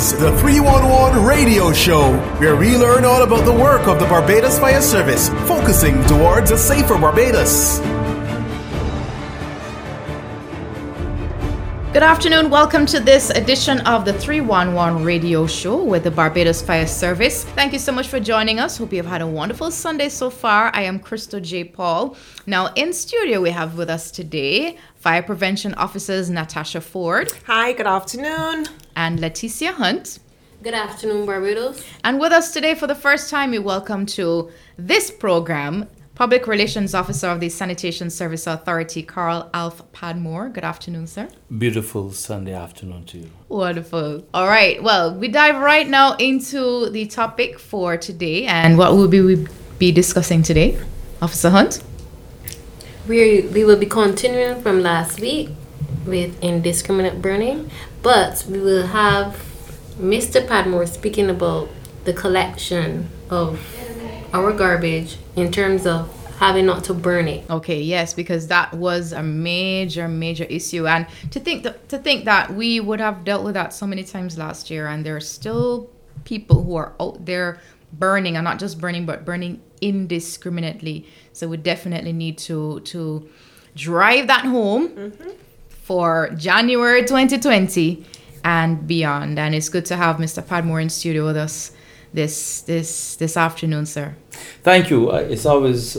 is the 311 Radio Show, where we learn all about the work of the Barbados Fire Service, focusing towards a safer Barbados. Good afternoon. Welcome to this edition of the 311 Radio Show with the Barbados Fire Service. Thank you so much for joining us. Hope you've had a wonderful Sunday so far. I am Crystal J. Paul. Now, in studio, we have with us today Fire Prevention Officers Natasha Ford. Hi, good afternoon. And Leticia Hunt. Good afternoon, Barbados. And with us today for the first time, we welcome to this program Public Relations Officer of the Sanitation Service Authority, Carl Alf Padmore. Good afternoon, sir. Beautiful Sunday afternoon to you. Wonderful. All right. Well, we dive right now into the topic for today. And what will we be discussing today? Officer Hunt? We will be continuing from last week with indiscriminate burning, but we will have Mr. Padmore speaking about the collection of our garbage in terms of having not to burn it. Okay, yes, because that was a major issue, and to think that we would have dealt with that so many times last year, and there are still people who are out there burning, and not just burning, but burning indiscriminately. So we definitely need to drive that home for January 2020 and beyond. And it's good to have Mr. Padmore in studio with us this afternoon, sir. Thank you. It's always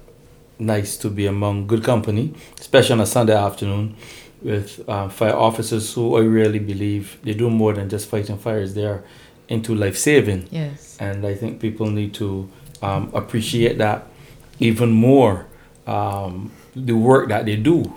nice to be among good company, especially on a Sunday afternoon with fire officers who I really believe they do more than just fighting fires. They are into life saving. Yes. And I think people need to appreciate that even more, the work that they do.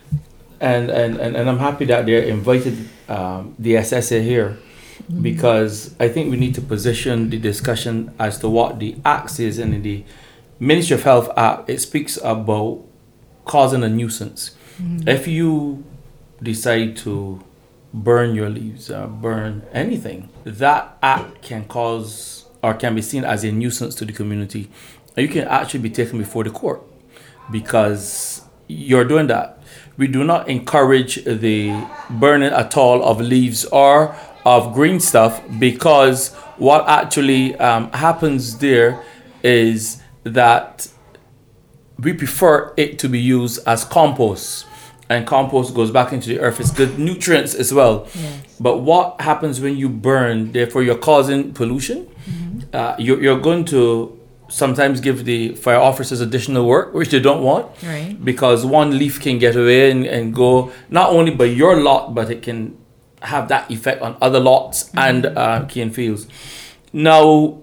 And I'm happy that they invited the SSA here, because I think we need to position the discussion as to what the Act is. And in the Ministry of Health Act, it speaks about causing a nuisance. If you decide to burn your leaves, burn anything, that act can cause or can be seen as a nuisance to the community. And you can actually be taken before the court because you're doing that. We do not encourage the burning at all of leaves or of green stuff, because what actually happens there is that we prefer it to be used as compost, and compost goes back into the earth. It's good nutrients as well. Yes. But what happens when you burn? Therefore, you're causing pollution. You're going to sometimes give the fire officers additional work, which they don't want, Right. because one leaf can get away and go not only by your lot, but it can have that effect on other lots and cane fields. Now,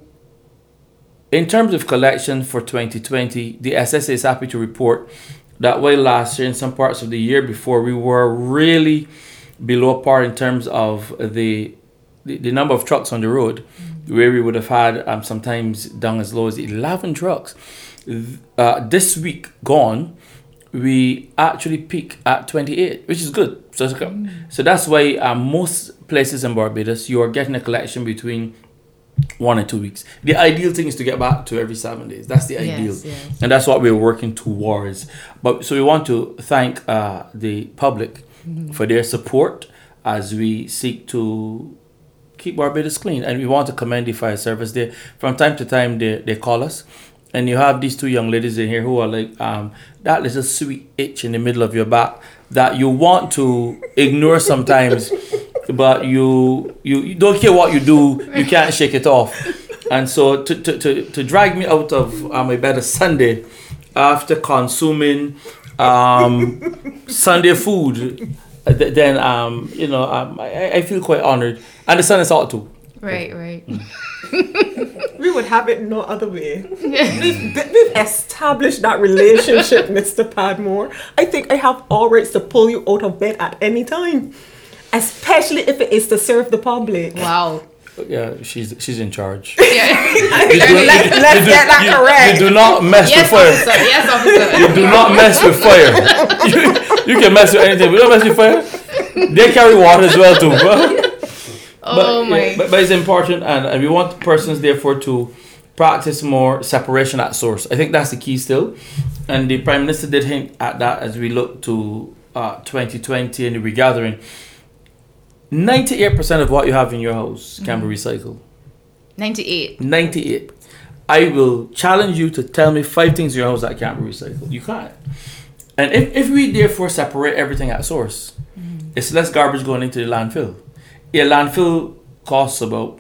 in terms of collection for 2020, the SSA is happy to report that while last year, in some parts of the year before, we were really below par in terms of the number of trucks on the road, where we would have had sometimes down as low as 11 trucks. This week gone, we actually peak at 28, which is good. So that's why most places in Barbados, you are getting a collection between 1 and 2 weeks. The ideal thing is to get back to every 7 days. That's the ideal. Yes. And that's what we're working towards. But so we want to thank the public for their support as we seek to keep Barbados clean. And we want to commend the fire service. They, from time to time, they call us. And you have these two young ladies in here who are like that little sweet itch in the middle of your back that you want to ignore sometimes, but you don't care what you do, you can't shake it off. And so to drag me out of my bed a Sunday after consuming Sunday food, then I feel quite honored, and the sun is out too. Right. We would have it no other way. We've established that relationship, Mr. Padmore. I think I have all rights to pull you out of bed at any time, especially if it is to serve the public. Wow. Yeah, she's in charge. Yeah. Let's get that correct. You do not mess with fire. Officer. Yes, officer. You do not mess with fire. You can mess with anything. We don't mess with fire. They carry water as well too. But it's important, and we want persons therefore to practice more separation at source. I think that's the key still, and the Prime Minister did hint at that as we look to 2020 and the regathering. 98% of what you have in your house can be recycled. 98. 98. I will challenge you to tell me 5 things in your house that can't be recycled. You can't. And if we therefore separate everything at source, it's less garbage going into the landfill. A landfill costs about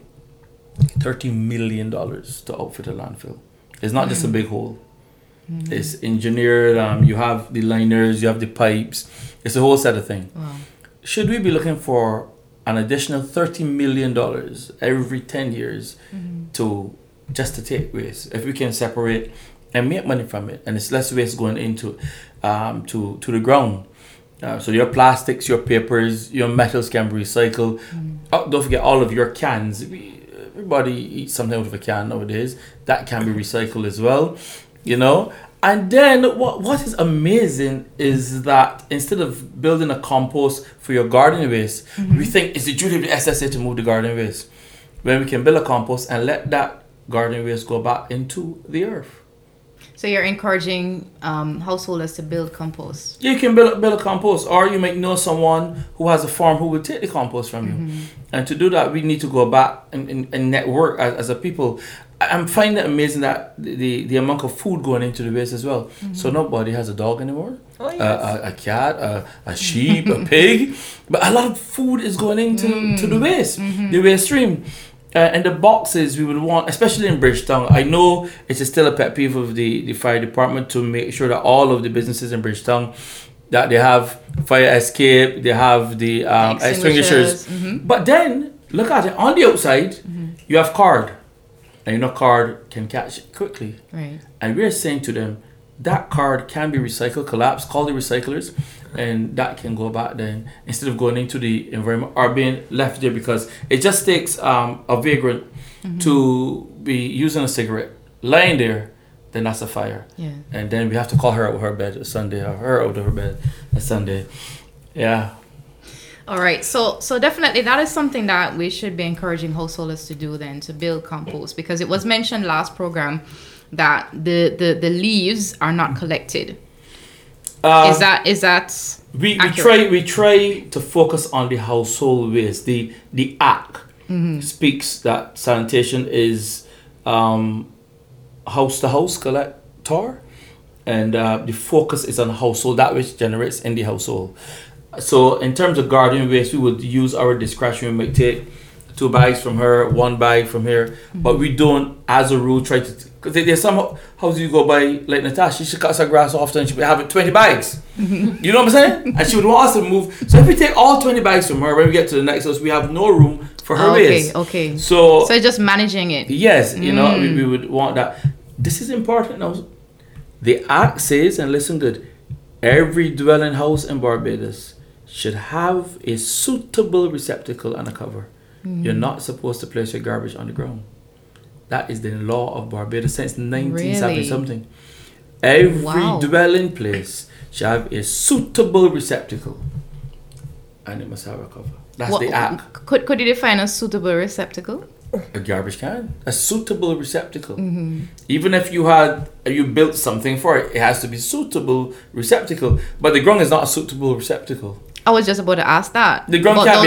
$30 million to outfit a landfill. It's not just a big hole. It's engineered. You have the liners, you have the pipes. It's a whole set of things. Wow. Should we be looking for an additional $30 million every 10 years to take waste? If we can separate and make money from it, and it's less waste going into to the ground. So your plastics, your papers, your metals can be recycled. Don't forget all of your cans. Everybody eats something out of a can nowadays. That can be recycled as well, you know. And then what is amazing is that instead of building a compost for your garden waste, we think it's the duty of the SSA to move the garden waste. When we can build a compost and let that garden waste go back into the earth. So you're encouraging householders to build compost. Yeah, you can build a compost, or you might know someone who has a farm who will take the compost from you. And to do that, we need to go back and network as a people. I'm finding it amazing that the amount of food going into the waste as well. So nobody has a dog anymore, a cat, a sheep, a pig. But a lot of food is going into the waste, the waste stream. And the boxes we would want, especially in Bridgetown, I know it's still a pet peeve of the fire department to make sure that all of the businesses in Bridgetown, that they have fire escape, they have the extinguishers. But then, look at it, on the outside, you have card. And you know card can catch it quickly. Right. And we're saying to them, that card can be recycled, collapsed, call the recyclers, and that can go back then instead of going into the environment or being left there, because it just takes a vagrant to be using a cigarette, lying there, then that's a fire. Yeah. And then we have to call her out of her bed a Sunday, or her out of her bed a Sunday. Yeah. All right, so definitely that is something that we should be encouraging householders to do then, to build compost, because it was mentioned last program that the leaves are not collected. Is that we try to focus on the household waste. The Act speaks that sanitation is house to house collector, and the focus is on household, that which generates in the household. So in terms of garden waste, we would use our discretion. We might take 2 bags from her, 1 bag from here, but we don't, as a rule, try to. Because there's some houses you go by, like Natasha, she cuts her grass often, she would have 20 bags. You know what I'm saying? And she would want us to move. So if we take all 20 bags from her, when we get to the next house, we have no room for her waste. Okay. So just managing it. Yes, you know, we would want that. This is important now. The Act says, and listen good, every dwelling house in Barbados should have a suitable receptacle and a cover. You're not supposed to place your garbage on the ground. That is the law of Barbados since 1970 something. Every dwelling place should have a suitable receptacle, and it must have a cover. That's the Act. Could you define a suitable receptacle? A garbage can, a suitable receptacle. Even if you built something for it, it has to be suitable receptacle. But the ground is not a suitable receptacle. I was just about to ask that. The ground can't be a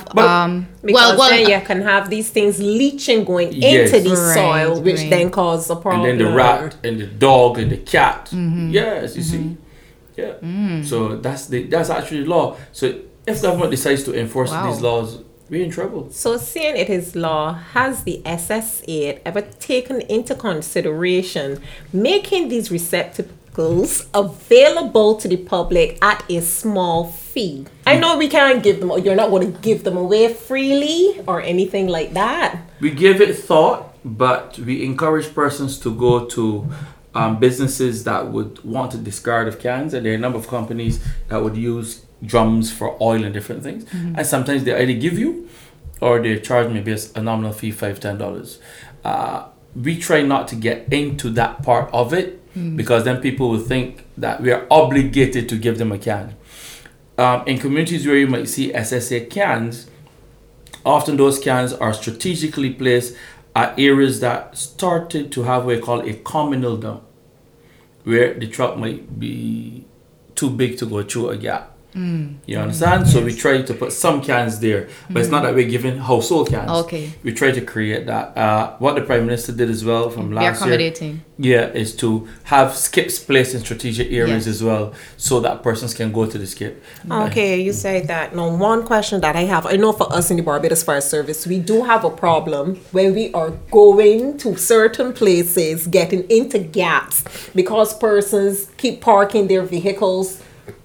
because then you can have these things leaching going into the soil, which then causes a problem. And then the rat and the dog and the cat. Yes, you see. Yeah. So that's actually the law. So if government decides to enforce these laws, we're in trouble. So seeing it is law, has the SSA ever taken into consideration making these receptacles available to the public at a small fee? I know we can't give them, or you're not going to give them away freely or anything like that. We give it thought, but we encourage persons to go to businesses that would want to discard of cans, and there are a number of companies that would use drums for oil and different things, and sometimes they either give you or they charge maybe a nominal fee, $5-10. We try not to get into that part of it, because then people will think that we are obligated to give them a can. In communities where you might see SSA cans, often those cans are strategically placed at areas that started to have what we call a communal dump, where the truck might be too big to go through a gap. You understand? So we try to put some cans there, but it's not that we're giving household cans. Okay. We try to create that. What the Prime Minister did as well from They're last year. accommodating. Yeah, is to have skips placed in strategic areas Yes. as well, so that persons can go to the skip. Okay, you say that. Now, one question that I have, I know for us in the Barbados Fire Service, we do have a problem when we are going to certain places, getting into gaps, because persons keep parking their vehicles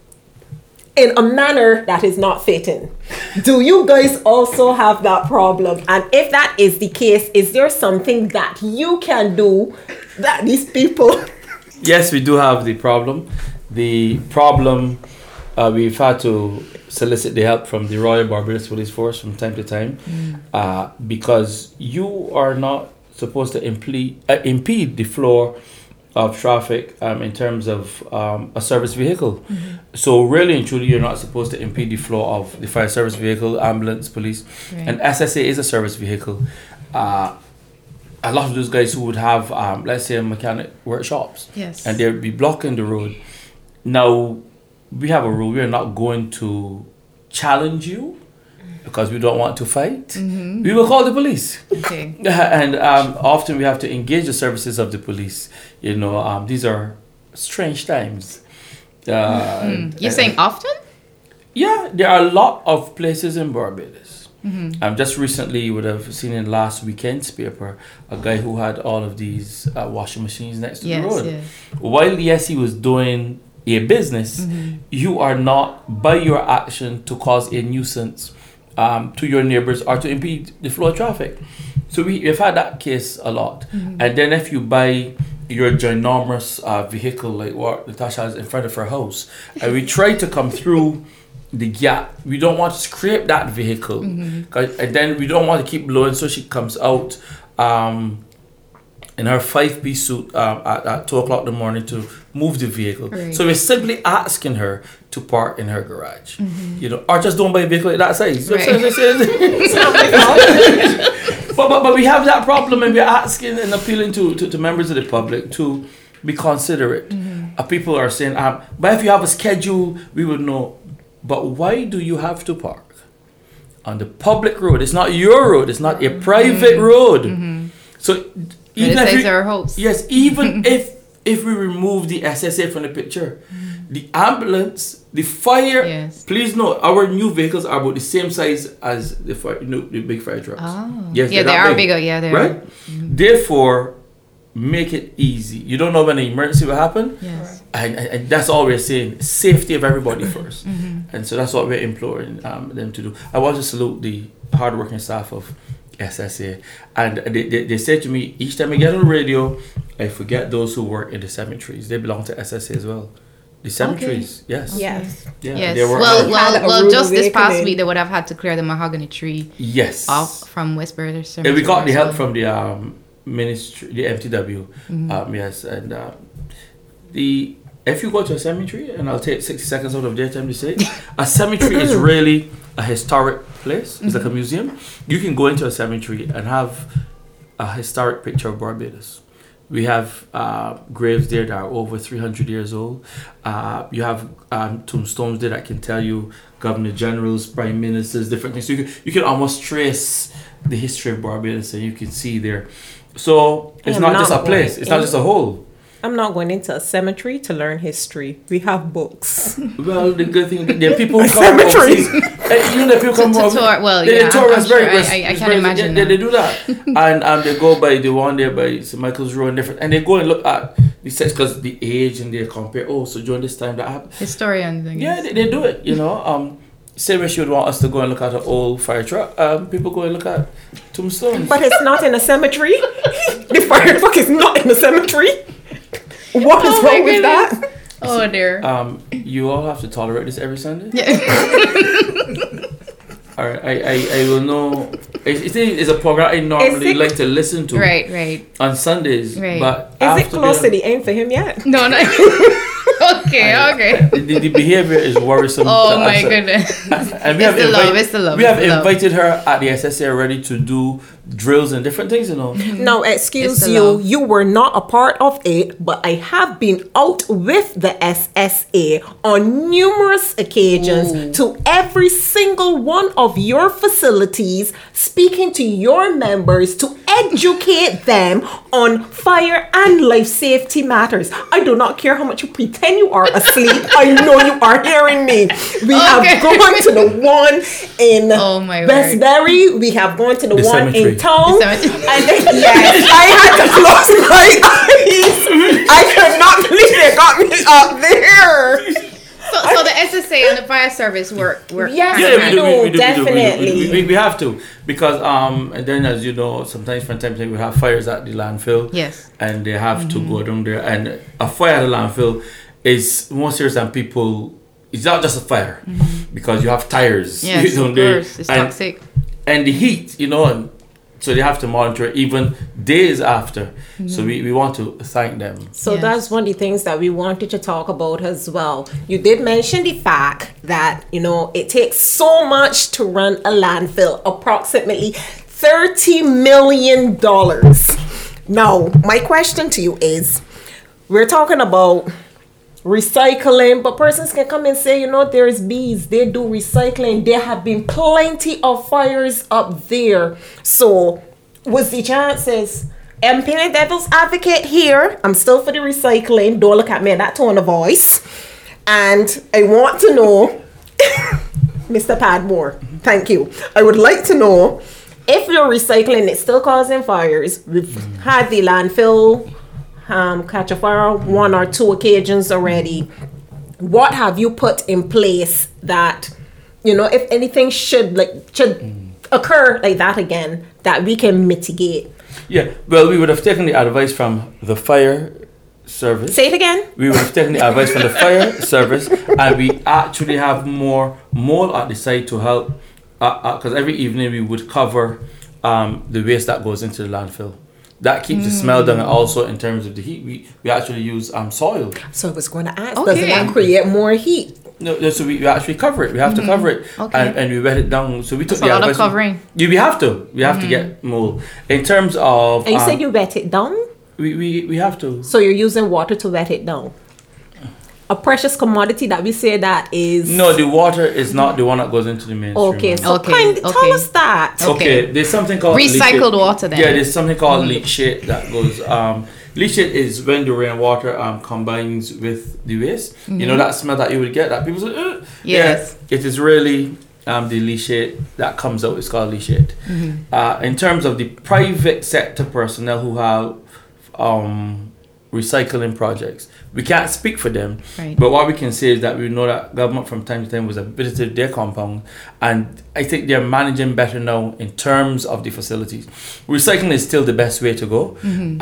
in a manner that is not fitting. Do you guys also have that problem? And if that is the case, is there something that you can do that these people... Yes, we do have the problem. The problem, we've had to solicit the help from the Royal Barbados Police Force from time to time, because you are not supposed to impede the flow of traffic in terms of a service vehicle. So really and truly, you're not supposed to impede the flow of the fire service vehicle, ambulance, police. Right. And SSA is a service vehicle. A lot of those guys who would have, let's say, mechanic workshops, Yes. and they'd be blocking the road. Now, we have a rule. We're not going to challenge you because we don't want to fight. We will call the police. Okay. And often we have to engage the services of the police. You know, these are strange times. You're saying often? Yeah, there are a lot of places in Barbados. Just recently, you would have seen in last weekend's paper a guy who had all of these washing machines next to the road. Yes. While yes, he was doing a business, you are not, by your action, to cause a nuisance to your neighbors or to impede the flow of traffic. So we've had that case a lot. And then if you buy your ginormous vehicle like what Natasha has in front of her house, and we try to come through the gap, we don't want to scrape that vehicle, and then we don't want to keep blowing, so she comes out in her 5-piece suit at 2 o'clock in the morning to move the vehicle. Right. So we're simply asking her to park in her garage, you know, or just don't buy a vehicle like that size. But we have that problem, and we're asking and appealing to members of the public to be considerate. People are saying, but if you have a schedule, we would know. But why do you have to park on the public road? It's not your road. It's not a private road. So even if it's our house. yes, even if we remove the SSA from the picture, the ambulance, the fire. Yes. Please note, our new vehicles are about the same size as the fire, the big fire trucks. Oh. Yes, Yeah, they're they that are big, bigger. Yeah, they right? are. Therefore, make it easy. You don't know when an emergency will happen. Yes. And that's all we're saying. Safety of everybody first. And so that's what we're imploring them to do. I want to salute the hardworking staff of SSA. And they say to me, each time I get on the radio, I forget those who work in the cemeteries. They belong to SSA as well. The cemeteries, yes. Yes. Yeah, Yes. they work Had a Well, rude just this past awakening. week, they would have had to clear the mahogany tree yes. off from Westbury And Cemetery. we got the as help well. from the ministry, the MTW. Yes, and if you go to a cemetery, and I'll take 60 seconds out of their time to say, a cemetery is really a historic place. It's like a museum. You can go into a cemetery and have a historic picture of Barbados. We have graves there that are over 300 years old. You have tombstones there that can tell you governor generals, prime ministers, different things. So you can almost trace the history of Barbados, and you can see there. So it's not just a place. It's not just a whole. I'm not going into a cemetery to learn history. We have books. Well, the good thing, there are people who come Cemetery. overseas. You know, people come To overseas. tour- well, They yeah, tour I'm Raspberry. sure. I can't imagine They that. do that. And they go by the one there by St. Michael's Road and different. And they go and look at the sets because the age, and they compare, so during this time that happened. Historians, I Yeah, guess. they do it, you know. Same way she would want us to go and look at an old fire truck. People go and look at tombstones. But it's not in a cemetery. The fire truck is not in a cemetery. What is Oh my wrong with goodness. that? Oh dear. You all have to tolerate this every Sunday? All right, I will know. It's a program I normally it- like to listen to Right. on Sundays. Right. But Is it after close the- to the end for him yet? No. Okay. the behavior is worrisome. Oh to my us. goodness. And we It's the love, it's the love, We have it's the love. invited her at the SSA already to do drills and different things, you know. Now, It's excuse the you, love. you were not a part of it, but I have been out with the SSA on numerous occasions to every single one of your facilities, speaking to your members to educate them on fire and life safety matters. I do not care how much you pretend you are asleep. I know you are hearing me. We have gone to the one in Oh, my word. Westbury. We have gone to the one cemetery. in town. The cemetery. And then, yes, I had to close my eyes. I could not believe they got me up there. So the SSA and the fire service work Yes, hand in hand. we do, definitely. We have to, because and then, as you know, sometimes from time to time we have fires at the landfill. Yes. And they have to go down there, and a fire at the landfill is more serious than people. It's not just a fire, because you have tires. Yes, down of there, course. It's toxic. and the heat, you know, and so they have to monitor it even days after. So we want to thank them. So Yes. that's one of the things that we wanted to talk about as well. You did mention the fact that, you know, it takes so much to run a landfill, approximately $30 million. Now, my question to you is, we're talking about recycling, but persons can come and say, you know, there's bees, they do recycling, there have been plenty of fires up there. So what's the chances? I'm playing devil's advocate here. I'm still for the recycling. Don't look at me in that tone of voice. And I want to know, Mr. Padmore, thank you. I would like to know if you're recycling, it's still causing fires. We've had the landfill catch a fire 1 or 2 occasions already. What have you put in place that, you know, if anything should occur like that again, that we can mitigate? Yeah, well, we would have taken the advice from the fire service. Say it again. We would have taken the advice from the fire service, and we actually have more mole at the site to help, because every evening we would cover the waste that goes into the landfill. That keeps the smell down, and also in terms of the heat, we actually use soil. So I was going to ask, Okay. does it not create more heat? No, so we actually cover it. We have to cover it, Okay. and we wet it down. So we took That's a the lot of advice. covering. Yeah, we have to. We have to get mold. In terms of, And you said you wet it down? we have to. So you're using water to wet it down? A precious commodity that we say that is... No, the water is not the one that goes into the mainstream. Okay, so Okay, tell okay. us that. Okay, there's something called Recycled leachate. water then. Yeah, there's something called leachate that goes. Leachate is when the rainwater combines with the waste. You know that smell that you would get that people say. Ugh. Yes. Yeah, it is really the leachate that comes out. It's called leachate. In terms of the private sector personnel who have recycling projects, we can't speak for them, Right. but what we can say is that we know that government from time to time was visited their compound, and I think they're managing better now in terms of the facilities. Recycling is still the best way to go.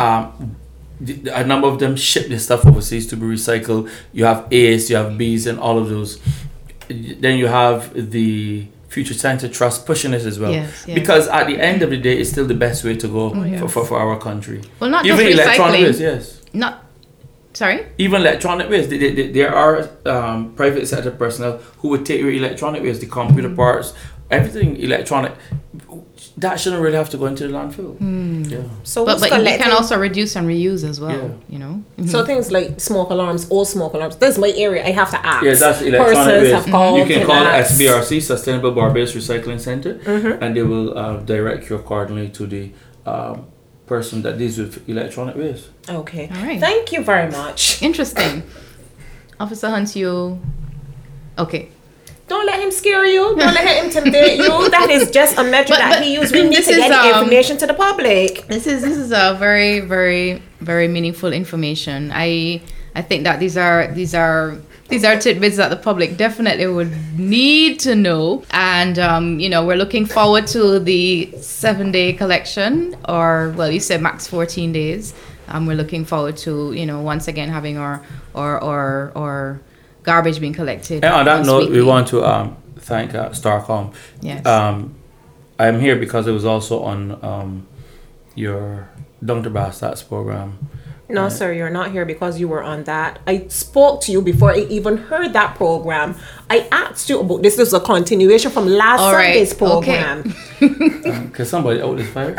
A number of them ship their stuff overseas to be recycled. You have ACE, you have Bs, and all of those. Then you have the Future Center Trust pushing it as well. Yes, yes. Because at the end of the day, it's still the best way to go for our country. Well, not Even just electronic recycling. waste, yes. Not, sorry? Even electronic waste, there are private sector personnel who would take your electronic waste, the computer parts, everything electronic. That shouldn't really have to go into the landfill. Yeah. So But who's you can collecting- also reduce and reuse as well, Yeah. you know? So things like smoke alarms, all smoke alarms. This is my area. I have to ask. Yeah, that's electronic Persons waste. have called You can and call asked. SBRC, Sustainable Barbados Recycling Center, and they will direct you accordingly to the person that deals with electronic waste. Okay. All right. Thank you very much. Interesting. Officer Hunt, you... Okay. Don't let him scare you. Don't let him intimidate you. That is just a metric But- that but he used. We need this to get is, the information to the public. This is a very, very, very meaningful information. I think that these are tidbits that the public definitely would need to know. And we're looking forward to the 7-day collection, or well, you said max 14 days. We're looking forward to once again having our garbage being collected. And on that once note, weekly. we want to thank Starcom. Yes. I'm here because it was also on your Dr. Bastat's program No, sir, you're not here because you were on that. I spoke to you before I even heard that program. I asked you about this. This is a continuation from last Sunday's program. Can somebody out this fire?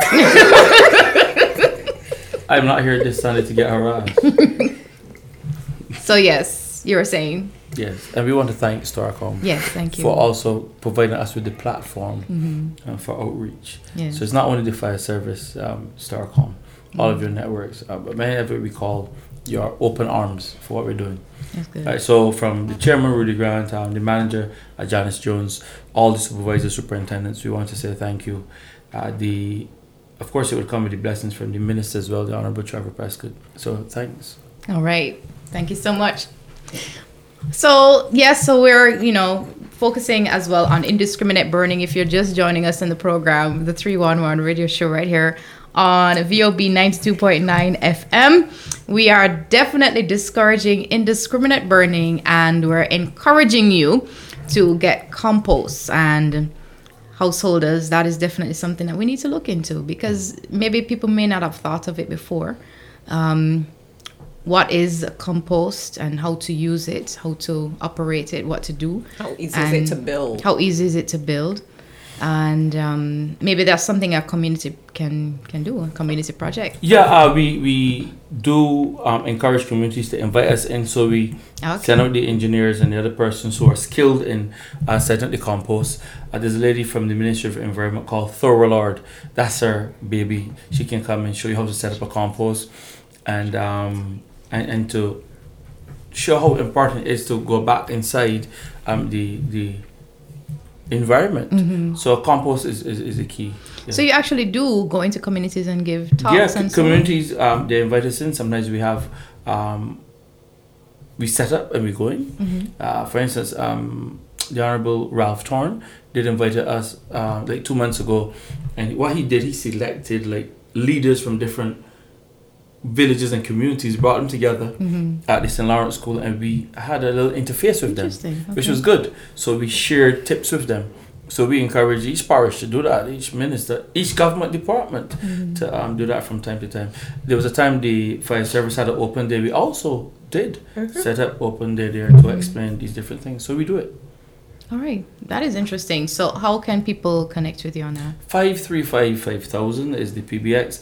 I'm not here this Sunday to get harassed. So yes, you were saying. Yes, and we want to thank Starcom. Yes, thank you for also providing us with the platform for outreach. Yes. So it's not only the fire service, Starcom, all of your networks, but many of it we call your open arms for what we're doing. That's good. Right, so from the chairman, Rudy Grant, the manager, Janice Jones, all the supervisors, superintendents, we want to say thank you. Of course, it would come with the blessings from the minister as well, the Honorable Trevor Prescott. So thanks. All right. Thank you so much. So, yes, so we're, focusing as well on indiscriminate burning. If you're just joining us in the program, the 311 radio show right here on VOB 92.9 FM, we are definitely discouraging indiscriminate burning, and we're encouraging you to get compost. And householders, that is definitely something that we need to look into, because maybe people may not have thought of it before. What is compost and how to use it, how to operate it, what to do. How easy is it to build? How easy is it to build? And maybe that's something a community can do, a community project. Yeah, we do encourage communities to invite us in, so we send out the engineers and the other persons who are skilled in setting up the compost. There's a lady from the Ministry of Environment called Thora Lord. That's her baby. She can come and show you how to set up a compost, and to show how important it is to go back inside the environment. Mm-hmm. So compost is a key. Yeah. So you actually do go into communities and give talks? Yeah, and communities, they invite us in. Sometimes we have, we set up and we go in. Mm-hmm. For instance, the Honorable Ralph Torn did invite us like 2 months ago. And what he did, he selected like leaders from different villages and communities, brought them together at the St. Lawrence School, and we had a little interface with them, which was good. So we shared tips with them. So we encourage each parish to do that, each minister, each government department to do that from time to time. There was a time the fire service had an open day. We also did set up open day there to explain these different things. So we do it. All right. That is interesting. So how can people connect with you on that? 535-5000 is the PBX.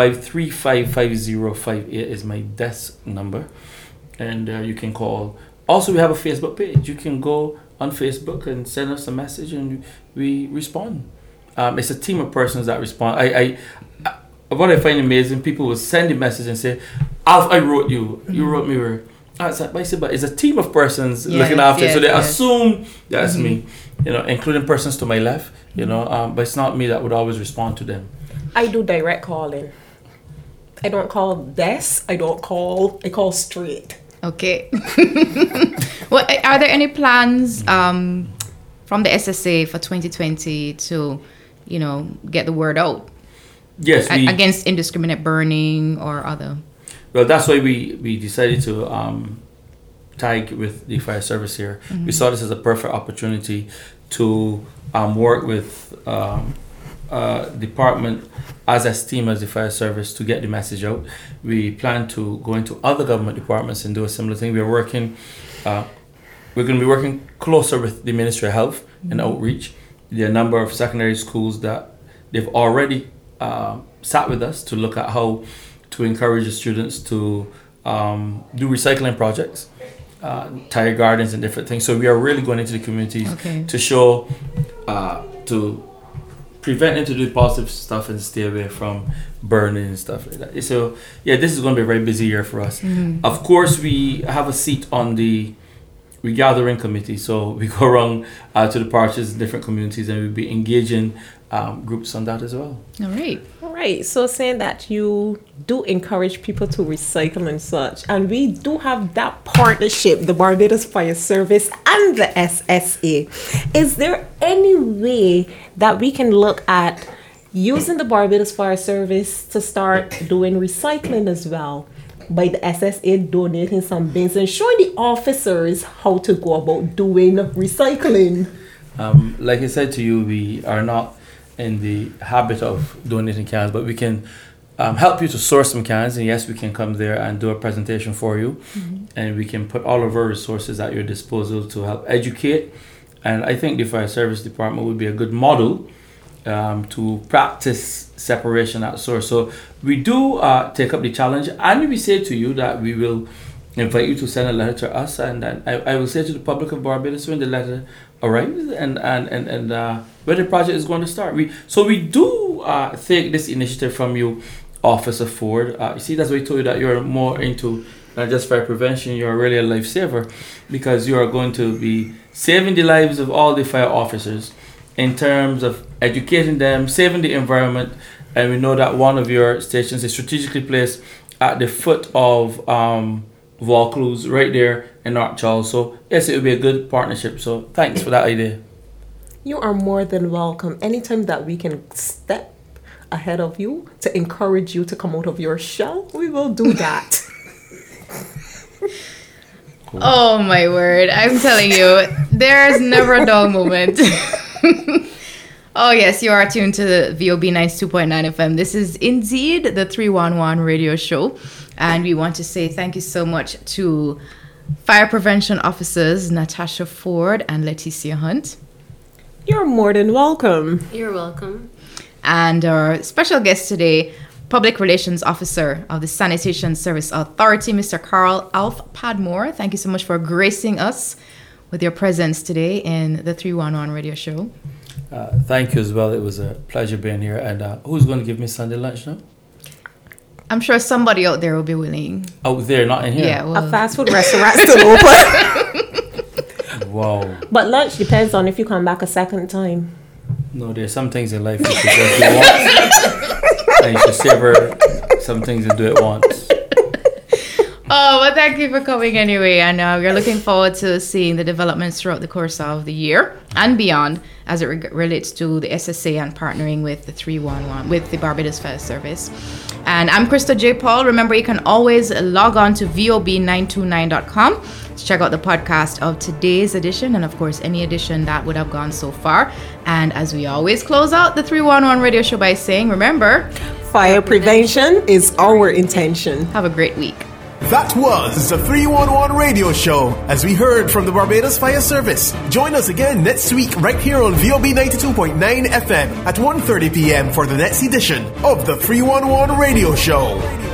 535-5058 is my desk number. And you can call. Also, we have a Facebook page. You can go on Facebook and send us a message and we respond. It's a team of persons that respond. What I find amazing, people will send a message and say, Alf, I wrote you. You wrote me where? But it's a team of persons looking after it. So they assume that's me, including persons to my left, but it's not me that would always respond to them. I do direct calling. I don't call desk. I call straight. Okay. Well, are there any plans from the SSA for 2020 to, get the word out? Yes. Against indiscriminate burning or other? Well, that's why we decided to tag with the fire service here. We saw this as a perfect opportunity to work with department as a team as the fire service to get the message out. We plan to go into other government departments and do a similar thing. We're going to be working closer with the Ministry of Health and Outreach. There are a number of secondary schools that they've already sat with us to look at how to encourage the students to do recycling projects, tire gardens and different things. So we are really going into the communities to show, to prevent them to do positive stuff and stay away from burning and stuff like that. So yeah, this is going to be a very busy year for us. Of course, we have a seat on the regathering committee, so we go around to the parishes, different communities, and we'll be engaging groups on that as well. All right. So saying that you do encourage people to recycle and such, and we do have that partnership, the Barbados Fire Service and the SSA. Is there any way that we can look at using the Barbados Fire Service to start doing recycling as well, by the SSA donating some bins and showing the officers how to go about doing recycling? Like I said to you, we are not in the habit of donating cans, but we can help you to source some cans. And yes, we can come there and do a presentation for you. And we can put all of our resources at your disposal to help educate. And I think the fire service department would be a good model to practice separation at source. So we do take up the challenge, and we say to you that we will invite you to send a letter to us, and I will say to the public of Barbados when the letter arrives and where the project is going to start. We do take this initiative from you, Officer Ford. You see, that's why I told you that you're more into not just fire prevention. You're really a lifesaver, because you are going to be saving the lives of all the fire officers in terms of educating them, saving the environment. And we know that one of your stations is strategically placed at the foot of Vaucluse, right there in North Charles. So yes, it would be a good partnership. So thanks for that idea. You are more than welcome. Anytime that we can step ahead of you to encourage you to come out of your shell, we will do that. Cool. Oh my word, I'm telling you, there's never a dull moment. Oh yes, you are tuned to the VOB 92.9 FM. This is indeed the 311 radio show, and we want to say thank you so much to Fire Prevention Officers Natasha Ford and Leticia Hunt. You're more than welcome. You're welcome. And our special guest today, Public Relations Officer of the Sanitation Service Authority, Mr. Carl Alf Padmore. Thank you so much for gracing us with your presence today in the 311 radio show. Thank you as well. It was a pleasure being here. And who's going to give me Sunday lunch now? I'm sure somebody out there will be willing. Out there, not in here? Yeah, well. A fast food restaurant still open. Wow. But lunch depends on if you come back a second time. No, there's some things in life you should just do once. And you should savor some things and do it once. Oh, well, thank you for coming anyway. And we're looking forward to seeing the developments throughout the course of the year and beyond as it relates to the SSA and partnering with the 311, with the Barbados Fire Service. And I'm Krista J. Paul. Remember, you can always log on to vob929.com to check out the podcast of today's edition and, of course, any edition that would have gone so far. And as we always close out the 311 radio show by saying, remember, fire prevention is our intention. Have a great week. That was the 311 radio show, as we heard from the Barbados Fire Service. Join us again next week right here on VOB 92.9 FM at 1:30 p.m. for the next edition of the 311 radio show.